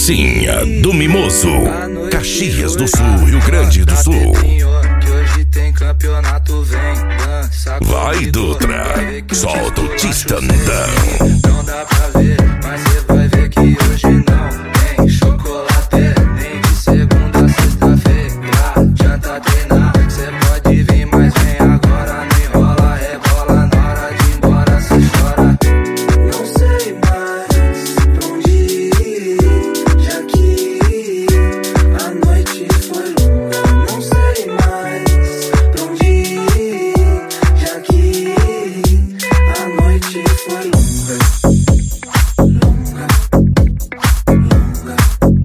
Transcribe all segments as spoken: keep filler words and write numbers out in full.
Pracinha do Mimoso, Caxias do Sul, Rio Grande do Sul. Vai, Dutra, solta o Tistandão. Não dá pra ver, mas cê vai ver que hoje não tem chocolate, nem de segunda a sexta-feira. Adianta treinar, cê pode vir, mas vem agora. Não enrola, rebola, na hora de ir embora cê chora. Não sei mais pra onde ir, já que a noite foi longa. Não sei mais pra onde ir, já que a noite foi longa. Longa, longa.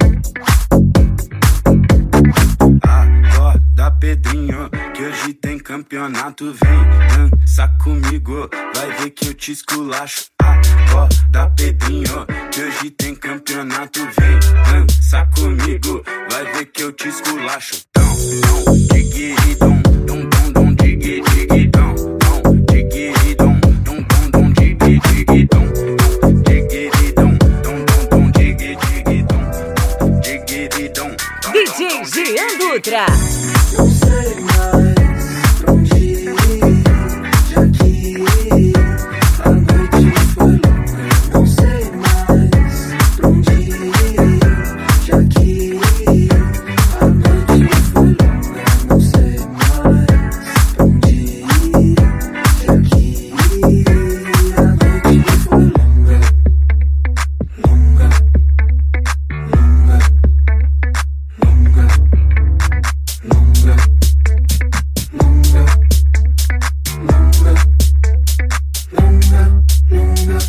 Acorda, Pedrinho, que hoje tem campeonato. Vem dançar comigo, vai ver que eu te esculacho. Acorda, Pedrinho, que hoje tem campeonato. Vem dançar comigo, vai ver que eu te esculacho. Dom, dom, digiri, dom, dom, dom, dom, digi, digi, dom, dom, digiri, dom, dom, dom, dom, digi, digi, dom, dom, digiri, dom, dom, dom, dom, digi, digi, dom, digiri, dom. D J Jean Dutra. Não sei mais pra onde ir, já que a noite foi longa. Não sei mais pra onde ir, já que a noite foi longa. Não sei mais pra onde ir, já que a noite foi longa. Longa, longa, longa, longa, longa, longa, longa, longa.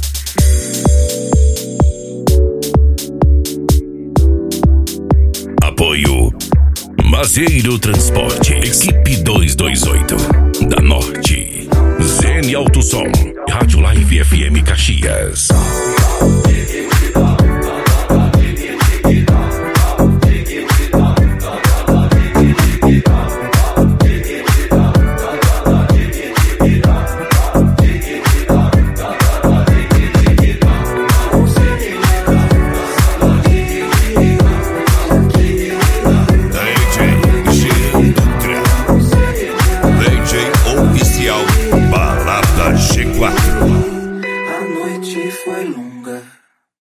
Apoio Mazeiro Transporte, Equipe duzentos e vinte e oito da Norte, Zene Alto Som, Rádio Live F M Caxias.